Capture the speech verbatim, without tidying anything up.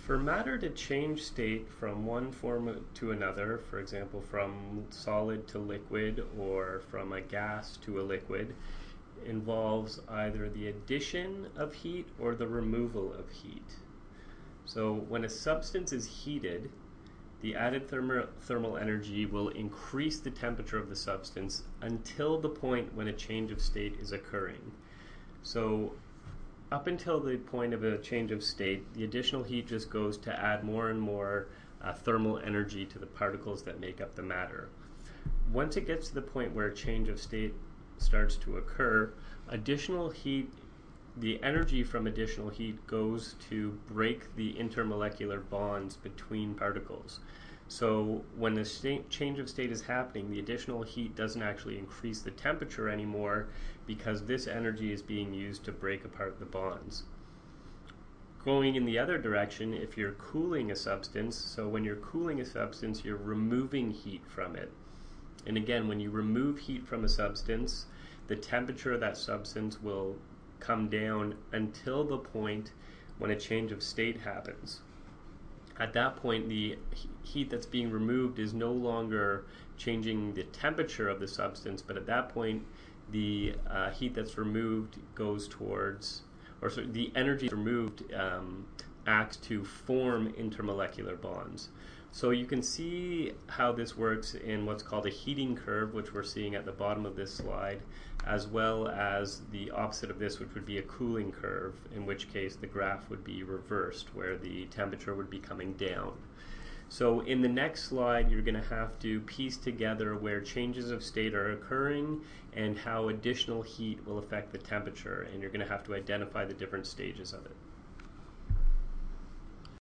For matter to change state from one form to another, for example from solid to liquid or from a gas to a liquid, involves either the addition of heat or the removal of heat. So when a substance is heated, the added thermo thermal energy will increase the temperature of the substance until the point when a change of state is occurring. So up until the point of a change of state, the additional heat just goes to add more and more uh, thermal energy to the particles that make up the matter. Once it gets to the point where a change of state starts to occur, additional heat, the energy from additional heat goes to break the intermolecular bonds between particles. So when the state, change of state is happening, the additional heat doesn't actually increase the temperature anymore because this energy is being used to break apart the bonds. Going in the other direction, if you're cooling a substance, so when you're cooling a substance, you're removing heat from it. And again, when you remove heat from a substance, the temperature of that substance will come down until the point when a change of state happens. At that point, the heat that's being removed is no longer changing the temperature of the substance, but at that point, the uh, heat that's removed goes towards, or sorry, the energy removed um, acts to form intermolecular bonds. So you can see how this works in what's called a heating curve, which we're seeing at the bottom of this slide, as well as the opposite of this, which would be a cooling curve, in which case the graph would be reversed, where the temperature would be coming down. So in the next slide, you're going to have to piece together where changes of state are occurring and how additional heat will affect the temperature, and you're going to have to identify the different stages of it.